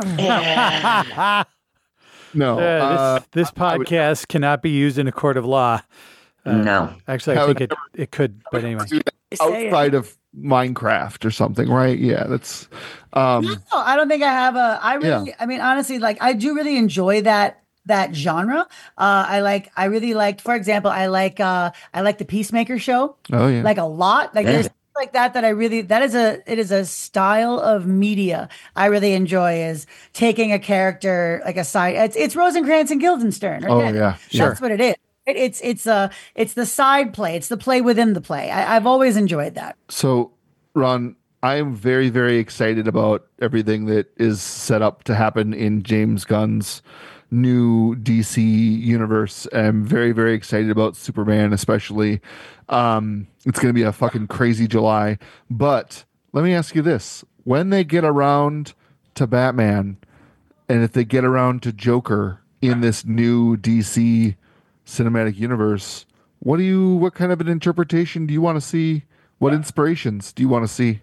[SPEAKER 4] No,
[SPEAKER 2] this podcast cannot be used in a court of law.
[SPEAKER 5] No,
[SPEAKER 2] actually, I think it could, but anyway,
[SPEAKER 4] outside of Minecraft or something, right? Yeah, that's.
[SPEAKER 1] No, I don't think I have a. I mean, honestly, like I do really enjoy that genre. I really liked, for example, I like the Peacemaker show.
[SPEAKER 4] Oh yeah,
[SPEAKER 1] like a lot. Like there's like that I really, it is a style of media I really enjoy, is taking a character like a side. It's Rosencrantz and Guildenstern.
[SPEAKER 4] Oh yeah,
[SPEAKER 1] sure. That's what it is. It's the side play. It's the play within the play. I've always enjoyed that.
[SPEAKER 4] So, Ron, I am very, very excited about everything that is set up to happen in James Gunn's new DC universe. I'm very, very excited about Superman, especially. It's going to be a fucking crazy July. But let me ask you this. When they get around to Batman, and if they get around to Joker in this new DC cinematic universe, what kind of an interpretation do you want to see? What inspirations do you want to see?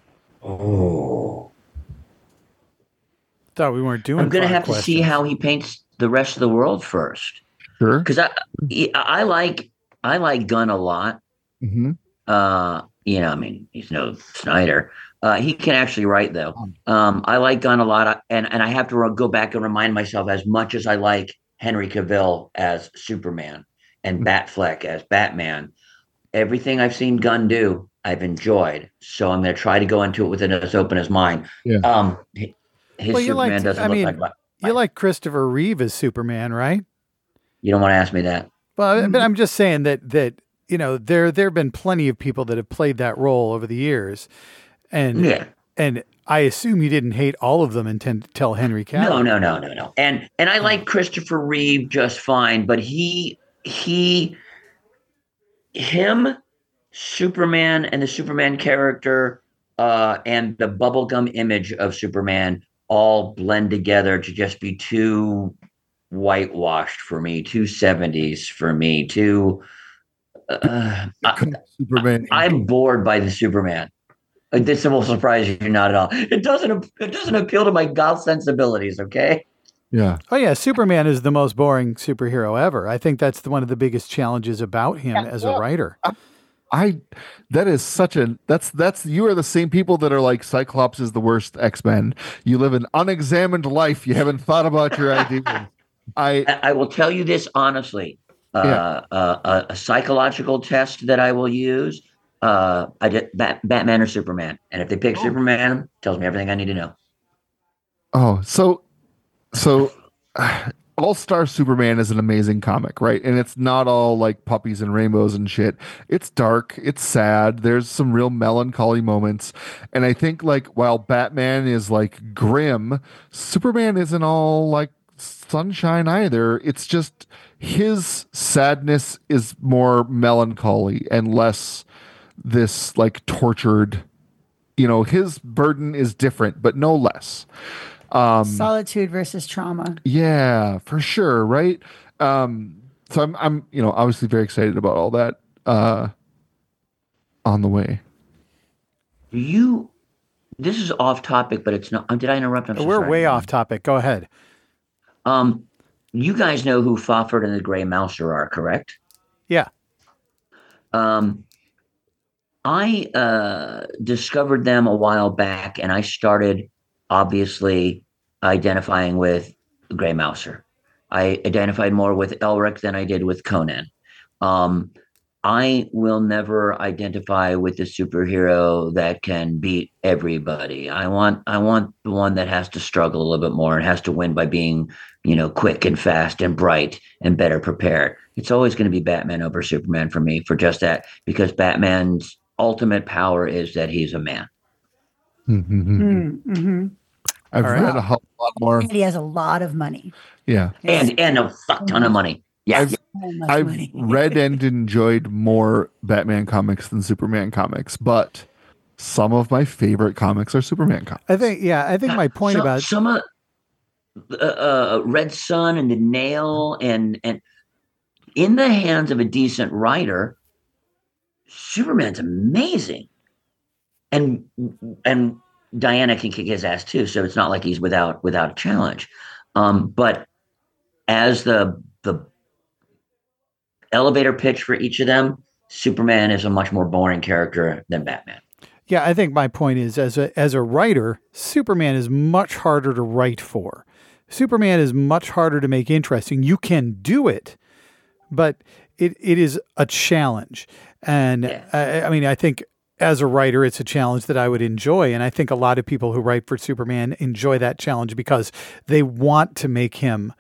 [SPEAKER 5] Oh,
[SPEAKER 2] thought we weren't doing.
[SPEAKER 5] I'm going to have to see how he paints the rest of the world first.
[SPEAKER 4] Sure,
[SPEAKER 5] because I like Gunn a lot.
[SPEAKER 4] Mm-hmm.
[SPEAKER 5] I mean, he's no Snyder. He can actually write, though. I like Gunn a lot, and I have to go back and remind myself, as much as I like Henry Cavill as Superman and Batfleck as Batman, everything I've seen Gunn do, I've enjoyed. So I'm going to try to go into it with as open as mine.
[SPEAKER 4] Yeah.
[SPEAKER 5] His Superman doesn't look like.
[SPEAKER 2] You like Christopher Reeve as Superman, right?
[SPEAKER 5] You don't want to ask me that.
[SPEAKER 2] Well, but I'm just saying that there have been plenty of people that have played that role over the years, and I assume you didn't hate all of them until Henry Cavill.
[SPEAKER 5] No. And I like Christopher Reeve just fine, but Superman and the Superman character and the bubblegum image of Superman all blend together to just be too whitewashed for me, too 70s for me, too.
[SPEAKER 4] Superman.
[SPEAKER 5] I'm bored by the Superman. This will surprise you not at all. It doesn't appeal to my goth sensibilities. Okay.
[SPEAKER 4] Yeah.
[SPEAKER 2] Oh yeah, Superman is the most boring superhero ever. I think that's one of the biggest challenges about him as a writer.
[SPEAKER 4] That's you are the same people that are like Cyclops is the worst X-Men. You live an unexamined life. You haven't thought about your ideas.
[SPEAKER 5] I will tell you this honestly. A psychological test that I will use. I did Batman or Superman, and if they pick Superman, tells me everything I need to know.
[SPEAKER 4] Oh, so All-Star Superman is an amazing comic, right? And it's not all like puppies and rainbows and shit. It's dark, it's sad, there's some real melancholy moments. And I think like while Batman is like grim, Superman isn't all like sunshine either. It's just his sadness is more melancholy and less this like tortured, his burden is different, but no less.
[SPEAKER 1] Solitude versus trauma.
[SPEAKER 4] Yeah, for sure. Right. So I'm obviously very excited about all that on the way.
[SPEAKER 5] This is off topic, but it's not. Did I interrupt?
[SPEAKER 2] We're way off topic. Go ahead.
[SPEAKER 5] You guys know who Fafhrd and the Grey Mouser are, correct?
[SPEAKER 2] Yeah.
[SPEAKER 5] I discovered them a while back, and I started obviously identifying with Grey Mouser. I identified more with Elric than I did with Conan. I will never identify with the superhero that can beat everybody. I want the one that has to struggle a little bit more and has to win by being, quick and fast and bright and better prepared. It's always going to be Batman over Superman for me for just that, because Batman's ultimate power is that he's a man.
[SPEAKER 1] Mm-hmm.
[SPEAKER 4] I've read a whole lot more.
[SPEAKER 1] And he has a lot of money.
[SPEAKER 4] Yeah.
[SPEAKER 5] And a fuck ton of money. Yeah.
[SPEAKER 4] I've read and enjoyed more Batman comics than Superman comics, but some of my favorite comics are Superman comics.
[SPEAKER 2] I think my point about
[SPEAKER 5] some of Red Sun and the Nail and in the hands of a decent writer, Superman's amazing. And Diana can kick his ass too, so it's not like he's without a challenge. But as the elevator pitch for each of them, Superman is a much more boring character than Batman.
[SPEAKER 2] Yeah, I think my point is, as a writer, Superman is much harder to write for. Superman is much harder to make interesting. You can do it, but it is a challenge. And I think as a writer, it's a challenge that I would enjoy. And I think a lot of people who write for Superman enjoy that challenge because they want to make him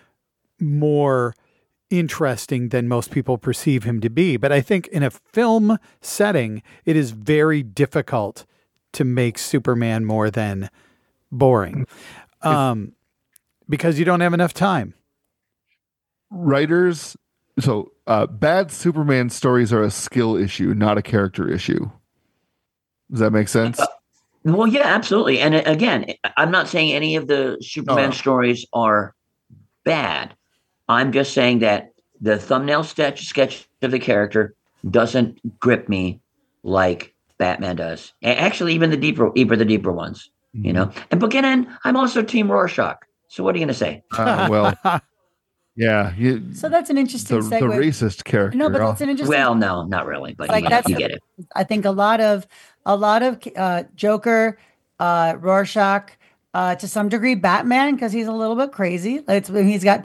[SPEAKER 2] more interesting than most people perceive him to be. But I think in a film setting, it is very difficult to make Superman more than boring because you don't have enough time.
[SPEAKER 4] Writers, bad Superman stories are a skill issue, not a character issue. Does that make sense?
[SPEAKER 5] Well, yeah, absolutely. And again, I'm not saying any of the Superman stories are bad. I'm just saying that the thumbnail sketch of the character doesn't grip me like Batman does. And actually, even the deeper ones, And but again, I'm also Team Rorschach. So what are you going to say?
[SPEAKER 4] Yeah.
[SPEAKER 1] So that's an interesting segue.
[SPEAKER 4] The racist character.
[SPEAKER 1] No, but that's an interesting.
[SPEAKER 5] Well, no, not really. But you get it.
[SPEAKER 1] I think a lot of Joker, Rorschach, to some degree Batman, because he's a little bit crazy. He's got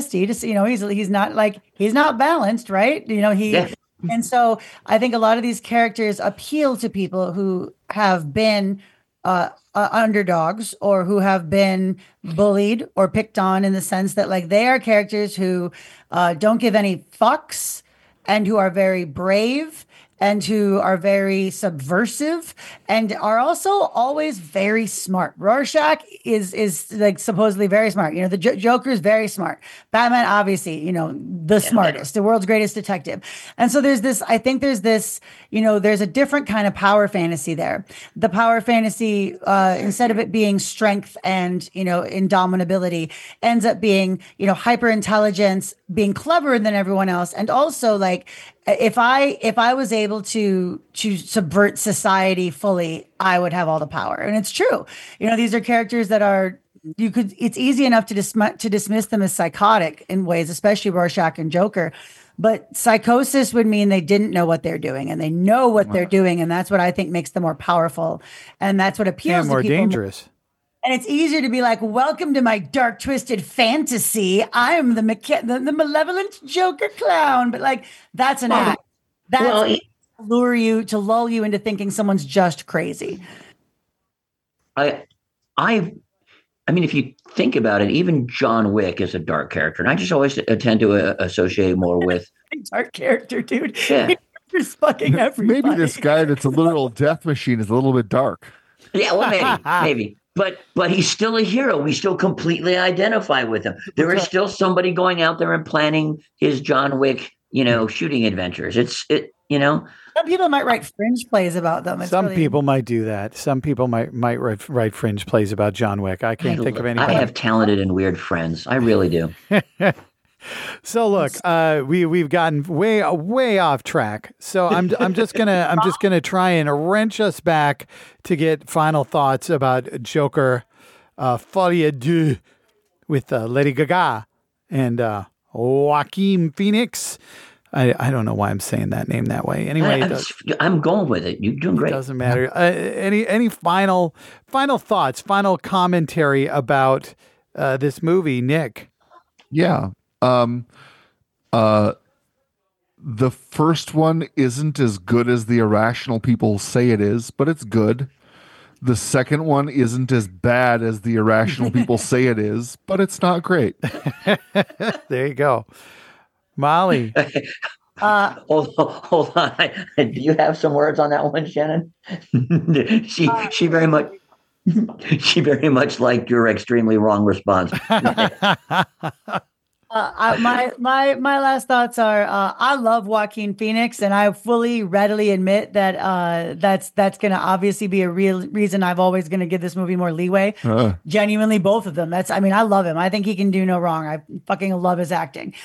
[SPEAKER 1] PTSD. He's not balanced, right? And so I think a lot of these characters appeal to people who have been underdogs or who have been bullied or picked on, in the sense that they are characters who don't give any fucks and who are very brave and who are very subversive and are also always very smart. Rorschach is supposedly very smart. The Joker is very smart. Batman, obviously, the smartest, the world's greatest detective. And so there's this a different kind of power fantasy there. The power fantasy, instead of it being strength and, indomitability, ends up being, hyper intelligence, being cleverer than everyone else. And also if I was able to subvert society fully, I would have all the power. And it's true. These are characters that are, it's easy enough to dismiss them as psychotic in ways, especially Rorschach and Joker. But psychosis would mean they didn't know what they're doing, and they know what they're doing. And that's what I think makes them more powerful. And that's what appeals to
[SPEAKER 2] more
[SPEAKER 1] people.
[SPEAKER 2] Dangerous.
[SPEAKER 1] And it's easier to be like, welcome to my dark, twisted fantasy. I'm the malevolent Joker clown. But like, that's an act. That's to lull you into thinking someone's just crazy.
[SPEAKER 5] I mean, if you think about it, even John Wick is a dark character. And I just always tend to associate more with
[SPEAKER 1] dark character, dude.
[SPEAKER 5] Yeah.
[SPEAKER 1] You're fucking everybody.
[SPEAKER 4] Maybe this guy that's a literal death machine is a little bit dark.
[SPEAKER 5] Yeah, well, maybe. But he's still a hero. We still completely identify with him. There is still somebody going out there and planning his John Wick, shooting adventures.
[SPEAKER 1] Some people might write fringe plays about them.
[SPEAKER 2] Some people might do that. Some people might write fringe plays about John Wick. I can't think of anybody.
[SPEAKER 5] I have talented and weird friends. I really do.
[SPEAKER 2] So look, we've gotten way off track. So I'm just gonna try and wrench us back to get final thoughts about Joker, Folie à Deux, with Lady Gaga and Joaquin Phoenix. I don't know why I'm saying that name that way. Anyway,
[SPEAKER 5] I'm going with it. You're doing great.
[SPEAKER 2] It doesn't matter. Any final thoughts, final commentary about this movie, Nick?
[SPEAKER 4] Yeah. The first one isn't as good as the irrational people say it is, but it's good. The second one isn't as bad as the irrational people say it is, but it's not great.
[SPEAKER 2] There you go. Molly.
[SPEAKER 5] Hold on. Do you have some words on that one, Shannon? She very much liked your extremely wrong response.
[SPEAKER 1] My last thoughts are I love Joaquin Phoenix, and I readily admit that that's going to obviously be a real reason I've always going to give this movie more leeway. Genuinely, both of them. I love him. I think he can do no wrong. I fucking love his acting.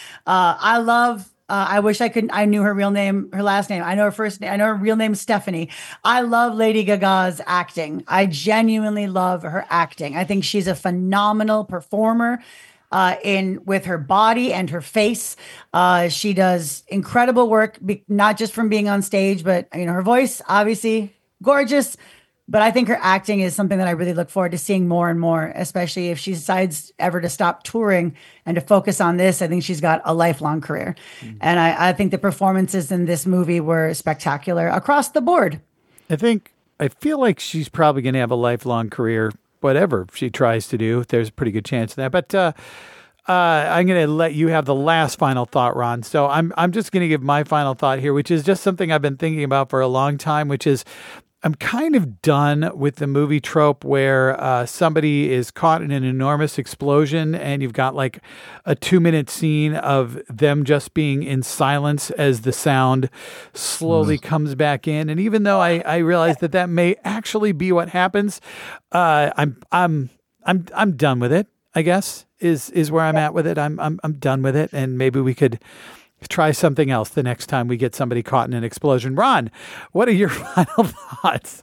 [SPEAKER 1] I wish I knew her last name. I know her first name. I know her real name is Stephanie. I love Lady Gaga's acting. I genuinely love her acting. I think she's a phenomenal performer. With her body and her face. She does incredible work, not just from being on stage, but her voice, obviously gorgeous. But I think her acting is something that I really look forward to seeing more and more, especially if she decides ever to stop touring and to focus on this. I think she's got a lifelong career. Mm-hmm. And I think the performances in this movie were spectacular across the board.
[SPEAKER 2] I feel like she's probably going to have a lifelong career. Whatever she tries to do, there's a pretty good chance of that. But I'm going to let you have the last final thought, Ron. So I'm just going to give my final thought here, which is just something I've been thinking about for a long time, which is I'm kind of done with the movie trope where somebody is caught in an enormous explosion and you've got like a 2-minute scene of them just being in silence as the sound slowly comes back in. And even though I realize that may actually be what happens, I'm done with it, I guess, is where I'm at with it. I'm done with it. And maybe we could try something else the next time we get somebody caught in an explosion. Ron, what are your final thoughts?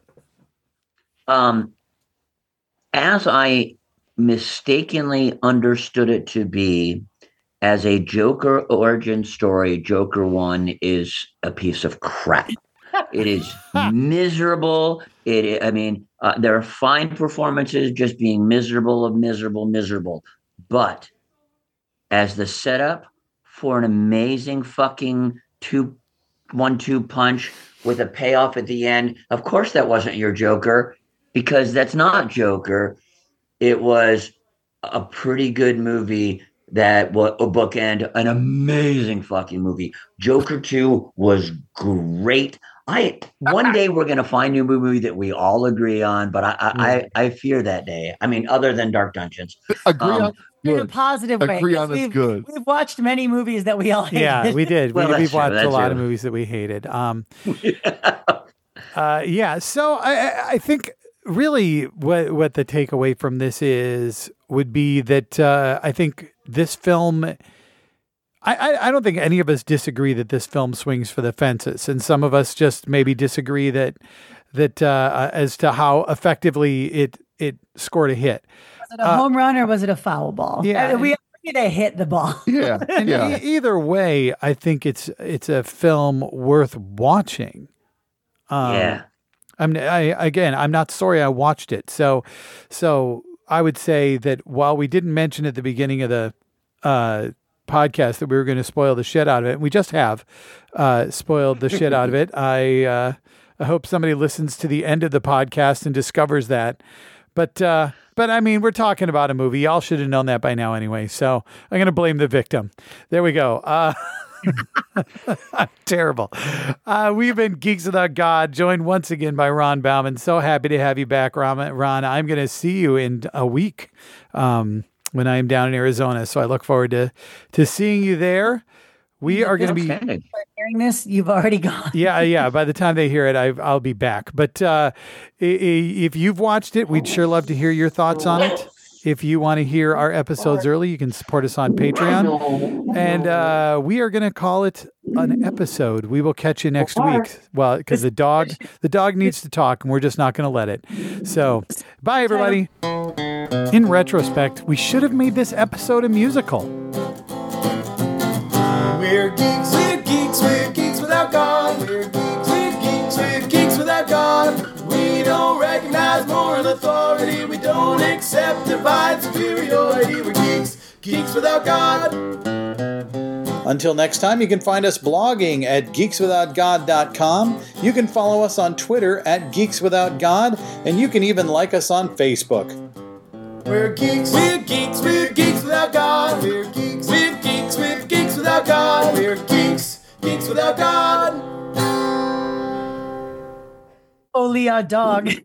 [SPEAKER 5] As I mistakenly understood it to be, as a Joker origin story, Joker 1 is a piece of crap. It is miserable. There are fine performances, just being miserable. But as the setup for an amazing fucking 1-2 punch with a payoff at the end. Of course that wasn't your Joker, because that's not Joker. It was a pretty good movie that was a bookend, an amazing fucking movie. Joker 2 was great. One day we're going to find a movie that we all agree on, but I fear that day. Other than Dark Dungeons.
[SPEAKER 4] Agree on
[SPEAKER 1] in a positive way.
[SPEAKER 4] Agree on is good.
[SPEAKER 1] We've watched many movies that we all hated.
[SPEAKER 2] Yeah, we did. We've watched a lot of movies that we hated. So I think really what the takeaway from this would be that I think this film, I don't think any of us disagree that this film swings for the fences, and some of us just maybe disagree that as to how effectively it scored a hit.
[SPEAKER 1] Was it a home run or was it a foul ball?
[SPEAKER 2] Yeah,
[SPEAKER 1] we need to hit the ball.
[SPEAKER 4] Yeah,
[SPEAKER 2] and either way, I think it's a film worth watching. I'm not sorry I watched it. So I would say that while we didn't mention at the beginning of the podcast that we were going to spoil the shit out of it, and we just have spoiled the shit out of it. I hope somebody listens to the end of the podcast and discovers that. But I mean, we're talking about a movie. Y'all should have known that by now anyway. So I'm going to blame the victim. There we go. I'm terrible. We've been Geeks Without God, joined once again by Ron Bauman. So happy to have you back, Ron. I'm going to see you in a week when I am down in Arizona. So I look forward to seeing you there. We are going to be
[SPEAKER 1] hearing this. You've already gone.
[SPEAKER 2] Yeah. By the time they hear it, I'll be back. But if you've watched it, we'd sure love to hear your thoughts on it. If you want to hear our episodes early, you can support us on Patreon. And we are going to call it an episode. We will catch you next week. Well, because the dog needs to talk, and we're just not going to let it. So, bye, everybody. In retrospect, we should have made this episode a musical.
[SPEAKER 3] We're geeks without God. We're geeks without God. We don't recognize moral authority. We don't accept divine superiority. We're geeks without God.
[SPEAKER 7] Until next time, you can find us blogging at geekswithoutgod.com. You can follow us on Twitter at geekswithoutgod, and you can even like us on Facebook.
[SPEAKER 3] We're geeks without God. We're geeks without God. We're geeks without God.
[SPEAKER 1] Only a dog.